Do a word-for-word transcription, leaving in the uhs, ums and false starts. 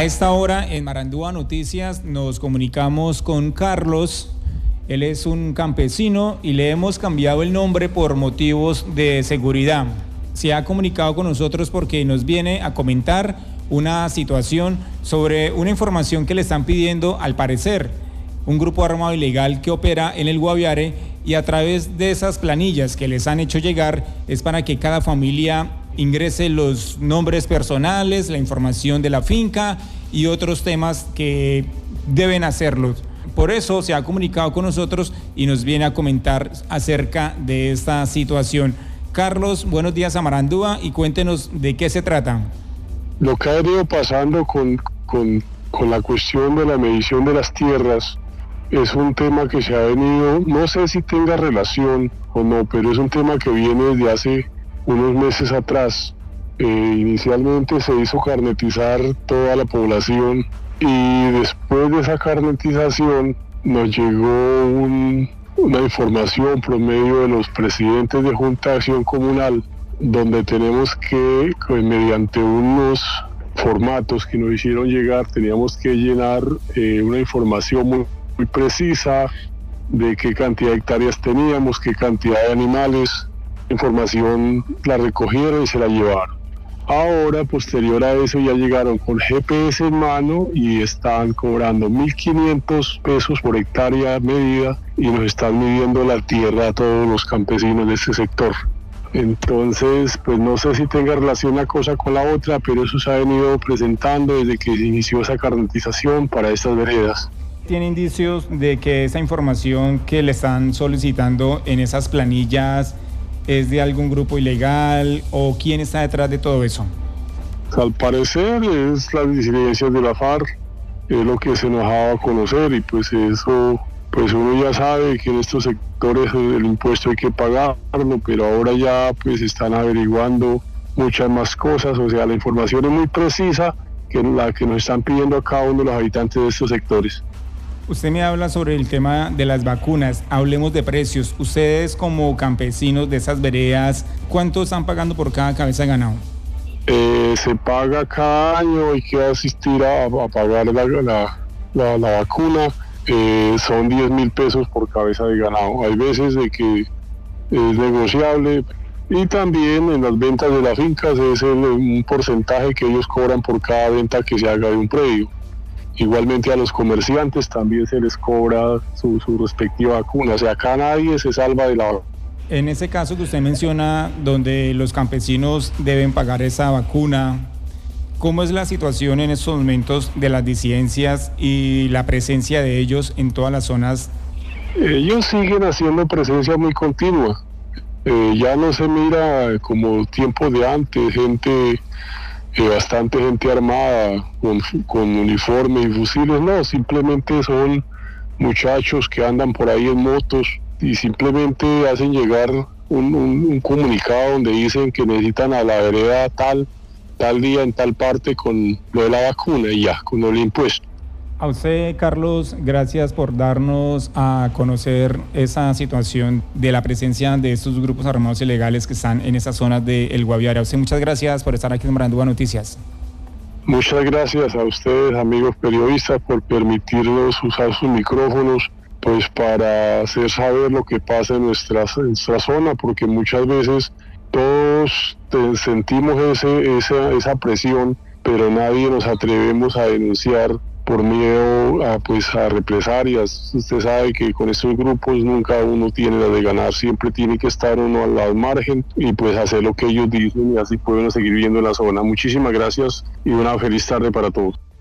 A esta hora en Marandúa Noticias nos comunicamos con Carlos. Él es un campesino y le hemos cambiado el nombre por motivos de seguridad. Se ha comunicado con nosotros porque nos viene a comentar una situación sobre una información que le están pidiendo, al parecer, un grupo armado ilegal que opera en el Guaviare, y a través de esas planillas que les han hecho llegar es para que cada familia ingrese los nombres personales, la información de la finca y otros temas que deben hacerlo. Por eso se ha comunicado con nosotros y nos viene a comentar acerca de esta situación. Carlos, buenos días a Marandúa y cuéntenos de qué se trata. Lo que ha venido pasando con, con, con la cuestión de la medición de las tierras es un tema que se ha venido, no sé si tenga relación o no, pero es un tema que viene desde hace unos meses atrás. Eh, inicialmente se hizo carnetizar toda la población y después de esa carnetización nos llegó un, una información por medio de los presidentes de Junta de Acción Comunal, donde tenemos que, mediante unos formatos que nos hicieron llegar, teníamos que llenar eh, una información muy, muy precisa de qué cantidad de hectáreas teníamos, qué cantidad de animales. Información la recogieron y se la llevaron. Ahora, posterior a eso, ya llegaron con G P S en mano y están cobrando mil quinientos pesos por hectárea medida y nos están midiendo la tierra a todos los campesinos de este sector. Entonces, pues no sé si tenga relación una cosa con la otra, pero eso se ha venido presentando desde que se inició esa carnetización para estas veredas. ¿Tiene indicios de que esa información que le están solicitando en esas planillas es de algún grupo ilegal o quién está detrás de todo eso? Al parecer es las disidencias de la FARC, es lo que se nos ha dado a conocer, y pues eso, pues uno ya sabe que en estos sectores el impuesto hay que pagarlo, pero ahora ya pues están averiguando muchas más cosas. O sea, la información es muy precisa, que la que nos están pidiendo a cada uno de los habitantes de estos sectores. Usted me habla sobre el tema de las vacunas, hablemos de precios. Ustedes como campesinos de esas veredas, ¿cuánto están pagando por cada cabeza de ganado? Eh, se paga cada año, hay que asistir a, a pagar la, la, la, la vacuna, eh, son diez mil pesos por cabeza de ganado. Hay veces de que es negociable, y también en las ventas de las fincas es el, un porcentaje que ellos cobran por cada venta que se haga de un predio. Igualmente a los comerciantes también se les cobra su, su respectiva vacuna. O sea, acá nadie se salva de la vacuna. En ese caso que usted menciona, donde los campesinos deben pagar esa vacuna, ¿cómo es la situación en estos momentos de las disidencias y la presencia de ellos en todas las zonas? Ellos siguen haciendo presencia muy continua. Eh, ya no se mira como tiempos de antes, gente... Eh, bastante gente armada con, con uniforme y fusiles. No, simplemente son muchachos que andan por ahí en motos y simplemente hacen llegar un, un, un comunicado donde dicen que necesitan a la vereda tal, tal día en tal parte con lo de la vacuna y ya, con el impuesto. A usted, Carlos, gracias por darnos a conocer esa situación de la presencia de estos grupos armados ilegales que están en esas zonas del Guaviare. A usted muchas gracias por estar aquí en Marandúa Noticias. Muchas gracias a ustedes, amigos periodistas, por permitirnos usar sus micrófonos pues para hacer saber lo que pasa en nuestra, en nuestra zona, porque muchas veces todos sentimos ese, esa, esa presión, pero nadie nos atrevemos a denunciar por miedo a, pues, a represalias. Usted sabe que con estos grupos nunca uno tiene la de ganar, siempre tiene que estar uno al, al margen y pues hacer lo que ellos dicen, y así podemos seguir viendo la zona. Muchísimas gracias y una feliz tarde para todos.